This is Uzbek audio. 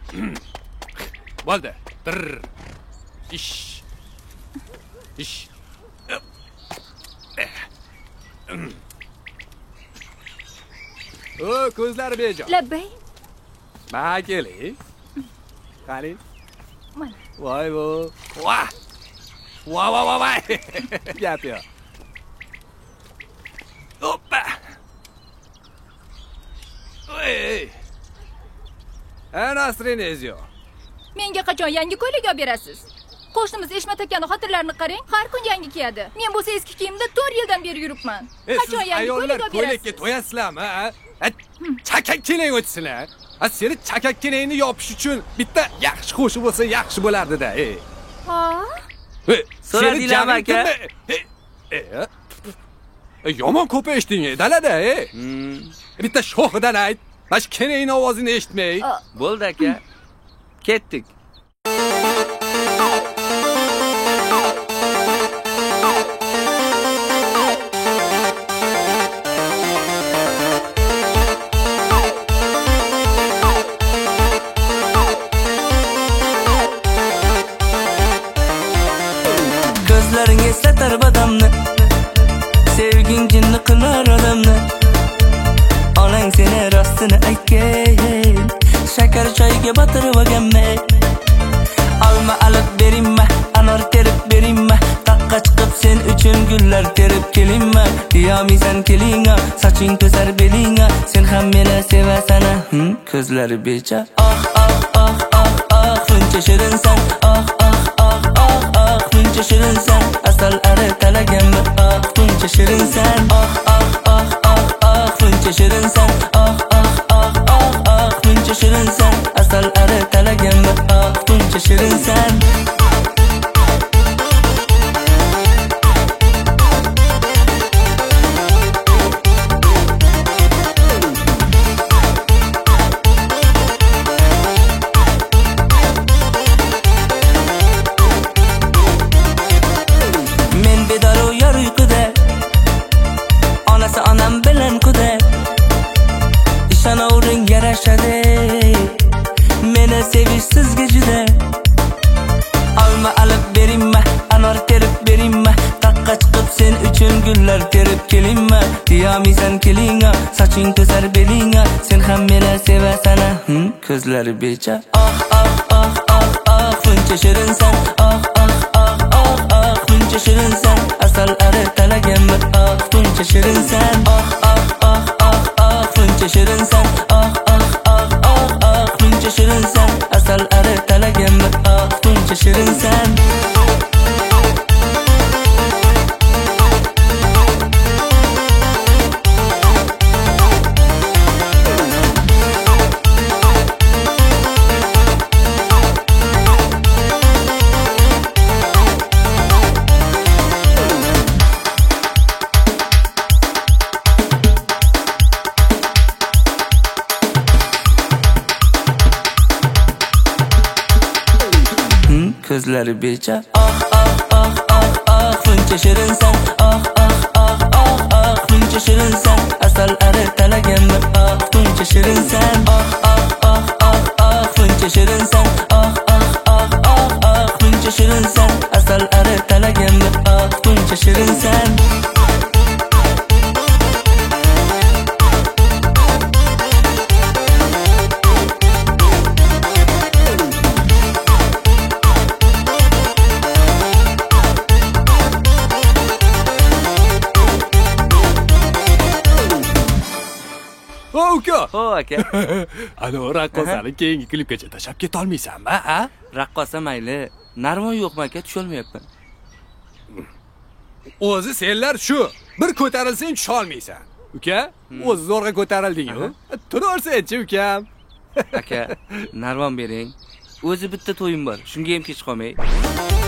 Bo'ldi. Ish. O, ko'zlari bejo. Labbay. Ma keling. Qani. Mana. Voy vo. Voy. Gap yo'q. Hoppa. Ey. Nasrinezio. Menga qachon yangi ko'ylak olib berasiz? Qo'shnimiz Eshmat akaning xotirlarini qarang, har kun yangi kiyadi. Men bo'lsa eski kiyimda 4 yildan beri yuribman. Qachon yangi ko'ylak olib berasiz? Ko'ylakka to'yasizlarmi, ha? Chakak keling o'tsinlar. Seni chakak kelingni yopish uchun bitta yaxshi qo'shiq bo'lsa yaxshi bo'lardi-da, ey. Ha? So'radinglarmi aka? Yomon ko'p eshitding, dalada, ey. Bitta shoxidan ayt. Mana shu kelingning ovozini eshitmay. Bo'ldi aka. Ketdik. Ko'zlaring eslatar badamni, sevging jinni qilar odamni. Onang seni rostini aytgan, shakar choyga botirib olganmi? Olma olib beringmi, anor terib beringmi? Taqqa chiqib sen uchun gullar terib kelingmi? Deyolmaysan kelinga, soching to'sar belingga, sen ham meni sevasan. Ko'zlari becha, shuncha shirinsan, shuncha shirinsan, asal ari talaganmi? Shuncha shirinsan, shuncha shirinsan, shuncha shirinsan, asal ari talaganmi? Shuncha shirinsan. Meni sevish sizga juda. Olma olib beringmi, anor terib beringmi? Taqqa chiqib sen uchun gullar terib kelingmi? Deyolmaysan kelinga, soching to'sar belingga, sen ham meni sevasan. Ko'zlari becha, shuncha shirinsan, shuncha shirinsan, asal ari talaganmi? Shuncha shirinsan, shuncha shirinsan, shuncha shirinsan, asal ari talaganmi? Shuncha shirinsan. Ko'zlari becha, shuncha shirinsan, shuncha shirinsan, asal ari talaganmi? Shuncha shirinsan, shuncha shirinsan, shuncha shirinsan, asal ari talaganmi? Shuncha shirinsan. Aka. Ana raqqosani keyingi klipgacha tashab keta olmaysanmi, ha? Raqqosa mayli. Narvon yo'qmi aka, tusha olmayapman. O'zi senlar shu. Bir ko'tarilsang tusha olmaysan. Uka, o'zi zo'rg'a ko'tarilding-ku. Turarsan-chi, ukam. Aka, narvon bering. O'zi bitta to'yim bor. Shunga ham kech qolmay.